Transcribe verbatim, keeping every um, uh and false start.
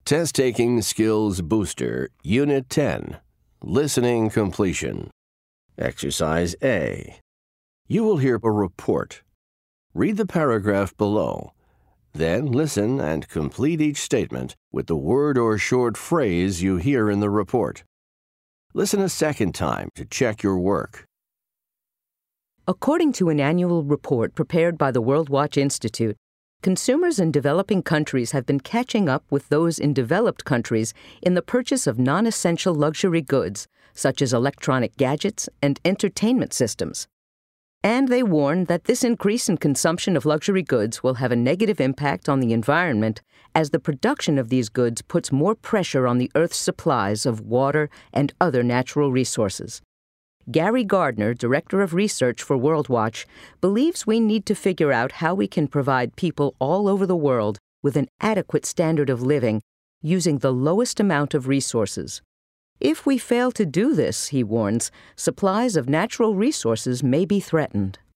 Test Taking Skills Booster, Unit ten, Listening Completion. Exercise A. You will hear a report. Read the paragraph below. Then listen and complete each statement with the word or short phrase you hear in the report. Listen a second time to check your work. According to an annual report prepared by the World Watch Institute, consumers in developing countries have been catching up with those in developed countries in the purchase of non-essential luxury goods, such as electronic gadgets and entertainment systems. And they warn that this increase in consumption of luxury goods will have a negative impact on the environment as the production of these goods puts more pressure on the Earth's supplies of water and other natural resources. Gary Gardner, Director of Research for WorldWatch, believes we need to figure out how we can provide people all over the world with an adequate standard of living using the lowest amount of resources. If we fail to do this, he warns, supplies of natural resources may be threatened.